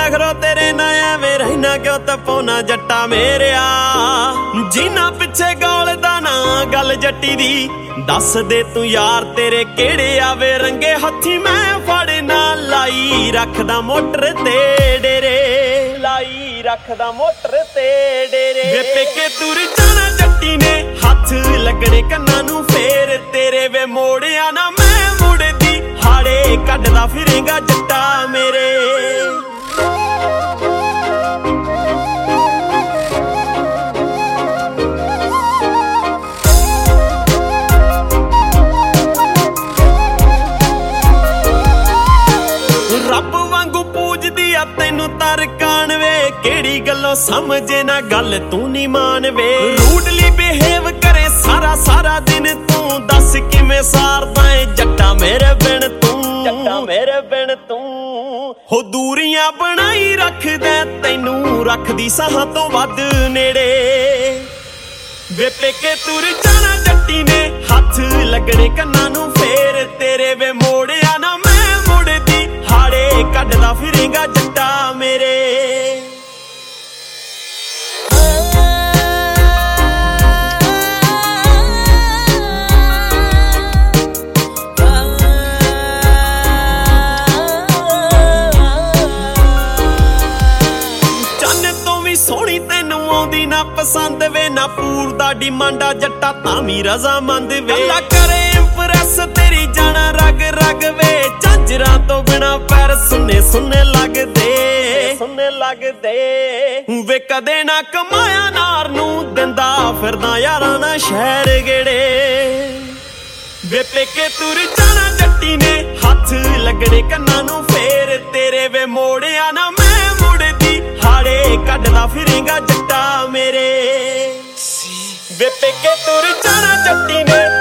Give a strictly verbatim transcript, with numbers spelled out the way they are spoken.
नखरो तेरे ना एवें रहना क्यों तपोना जट्टा मेरिया जीना पिछे गौलदा ना गल जट्टी दी दस दे तू यार तेरे केड़े आवे रंगे हथी मैं फड़ ना लाई रखदा मोटर ते डेरे लाई रखदा मोटर ते डेरे वे पेके तुर जाना जट्टी ने हथ लगने कन्ना नू फेर तेरे वे मोड़िया ना मैं मुड़दी हाड़े कड्डदा फिरेगा जट्टा मेरे रब वांगू पूजदी आ तैनू तरकान वे केड़ी गल्लों समझे ना गल तू नी मान वे रूडली बिहेव करे सारा सारा दिन तू दस किवें सारदा ऐ जट्टा मेरे बिन तू जट्टा मेरे बिन तू हो दूरियां बनाई रखदा तैनू रखदी साहां तो वध नेड़े वे पेके तुर जाना जट्टी ने हथ लगने कन्ना नू फेर तेरे वे मोड़िया ना मैं मुड़दी हाड़े कड्डदा फिरेगा जट्टा मेरे सोहनी तैनू आउंदी ना पसंद वे ना पूर दा डिमांडा जट्टा तामी रजामंद वे अल्लाह करे इंप्रेस तेरी जाना रग रग वे झांजरां तो बिना पैर सुन्ने सुन्ने लगदे सुन्ने लगदे वे कदे ना कमाया नार नू दिंदा फिरदा यारां ना शहर गेड़े वे पेके तुर जाना जट्टी ने हथ लगने कन्ना नू फेर तेरे वे मोड़िया ना मैं मुड़दी हाड़े कड्डदा फिरेगा जट्टा मेरे वे पेके तुर जाना जट्टी ने